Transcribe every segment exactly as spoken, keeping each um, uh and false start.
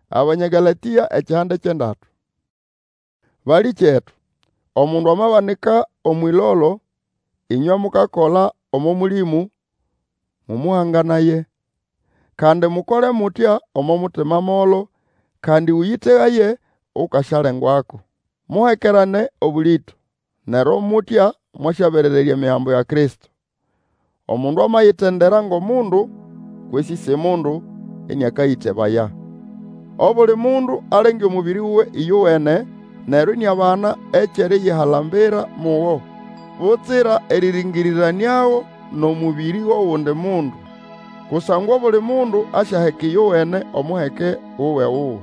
Abanyagalatia ekihande kyendatu. Bali kyetu, omundu amabanika omwilolo, inywa mukakola omo mulimu, mumuhanganaye. Kandi mukole mutya omo mutima molo, kandi uyitegaye ukashalengwako. Muhekerane obulito, nero mutya mwashaberererya emihambo ya Kristo. Omundu amayitendera ng'omundu, kwesi se mundu, eniakayitebaya. Obuli mundu alenge omubiri we iyuwene, nero iniabana ekyeri yihalambira muwo. Butsira eriringiriraniawo n'omubiri w'owundi mundu. Kusangwa buli mundu ashaheka iyuwene omuheke uwe uwe.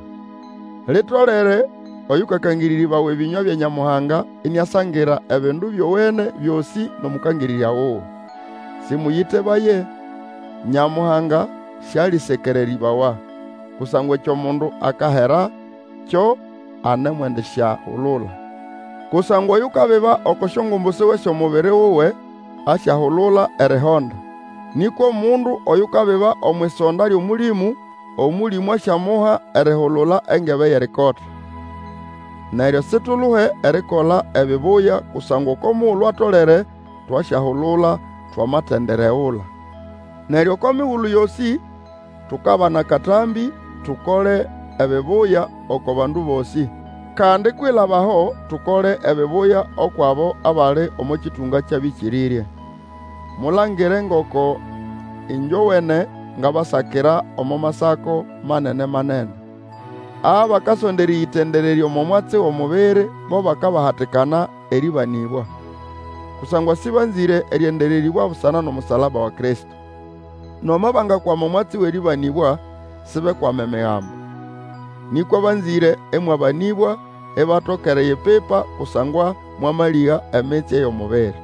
Litolere oyukakangiriribawe ebinywa bya Nyamuhanga iniasangira ebindu byowene byosi n'omukangirira wuwe. Simuyitebaye, Nyamuhanga shalisekereribawa. Kusangwa ekyo mundu akahera, kyo anemwendesha hulula. Kusangwa yukabeba okoshongombosi we shomubiri wuwe, ashahulula erihonda. Nikwo mundu oyukabeba omwisonda ly'omulimu, omulimu ashamuha erihulula engebe yerikota. Neryo situluhe erikola ebibuya kusangwa komuulu atolere twashahulula twamatendereula. Neryo komiwulu yosi tukabana katambi tukole ebibuya oko bandu bosi. Kandi kwilabaho tukole ebibuya okwabo abali omu kitunga ky'abikirirye. Mulangire ngoko injowene ngabasakira omu masako manene manene. Aba bakasondera iyitendererya omu mwatsi w'omubiri bo bakabahatikana eribanibwa. Kusangwa sibanzire eryendereribwa busana n'omusalaba wa Kristo. Noma bangakwama omwatsi w'eribanibwa sibekwama emigambo. Nikwo banzire emwabanibwa ebatokereye pepa kusangwa mwamaliga emitsi ey'omubiri.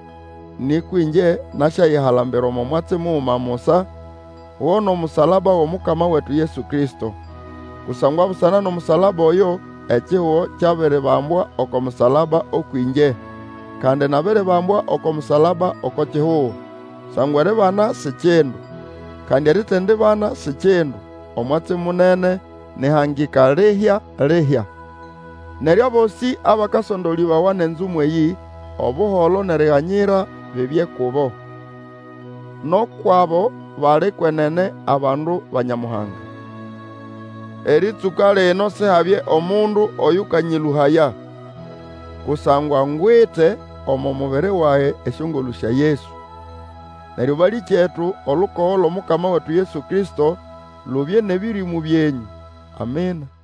Nikwo inje nashayihalambira omu mwatsi muuma musa wono omusalaba w'omukama wetu Yesu Kristo. Kusangwa busana n'omusalaba oyo ekihuo kyabiribambwa oko musalaba okwinje, kandi nabiribambwa oko musalaba oko kihuo. Sangwa eribana si kindu, kandi eritendibana si kindu. Omwatsi munene nihangika lihya lihya. Neryo bosi abakasondolibawa n'enzumu eyi, obuholo nerighanyira bibye kubo. Nokwabo bali kwenene abandu ba Nyamuhanga. Eritsuka lino sihabye omundu oyukanyiluhaya. Kusangwa ngwite omu mubiri waye esyongolu sya Yesu. Neryo bali kyetu olukoho l'omukama wetu Yesu Kristo lubye n'ebirimu byenyu. Amina.